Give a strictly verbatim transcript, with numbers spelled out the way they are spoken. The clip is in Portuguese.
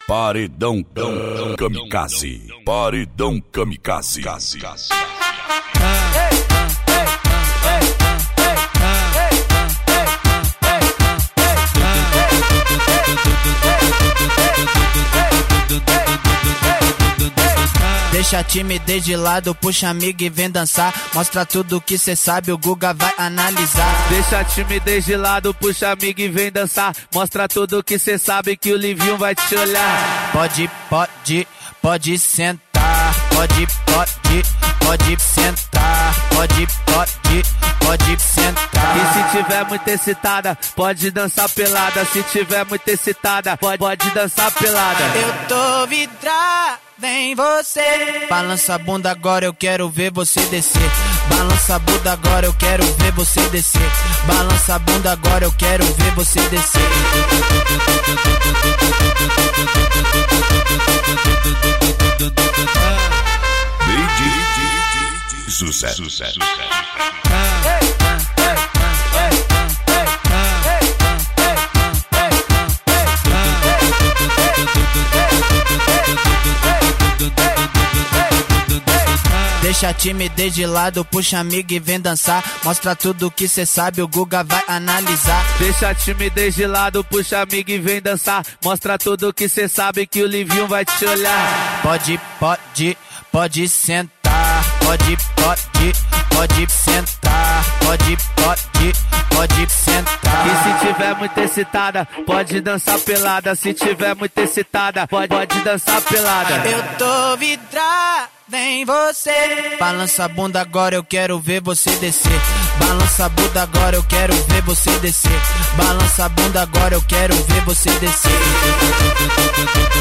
Paredão Kamikaze. Paredão Kamikaze. Deixa a timidez de lado, puxa amigo e vem dançar. Mostra tudo que cê sabe, o Guga vai analisar. Deixa a timidez de lado, puxa amigo e vem dançar. Mostra tudo que cê sabe, que o Livinho vai te olhar. Pode, pode, pode sentar. Pode, pode, pode sentar. Pode, pode, pode sentar. E se tiver muito excitada, pode dançar pelada. Se tiver muito excitada, pode, pode dançar pelada. Eu tô vidrada em você. Balança a bunda agora, eu quero ver você descer. Balança a bunda agora, eu quero ver você descer. Balança a bunda agora, eu quero ver você descer. Sucesso. Sucesso. Deixa a timidez de lado, puxa amigo e vem dançar. Mostra tudo que cê sabe, o Guga vai analisar. Deixa a timidez de lado, puxa amigo e vem dançar. Mostra tudo que cê sabe, que o Livinho vai te olhar. Pode, pode, pode sentar. Pode, pode, pode sentar. Pode, pode, pode sentar. E se tiver muito excitada, pode dançar pelada. Se tiver muito excitada, pode, pode dançar pelada. Eu tô vidrada em você. Balança a bunda agora, eu quero ver você descer. Balança a bunda agora, eu quero ver você descer. Balança a bunda agora, eu quero ver você descer.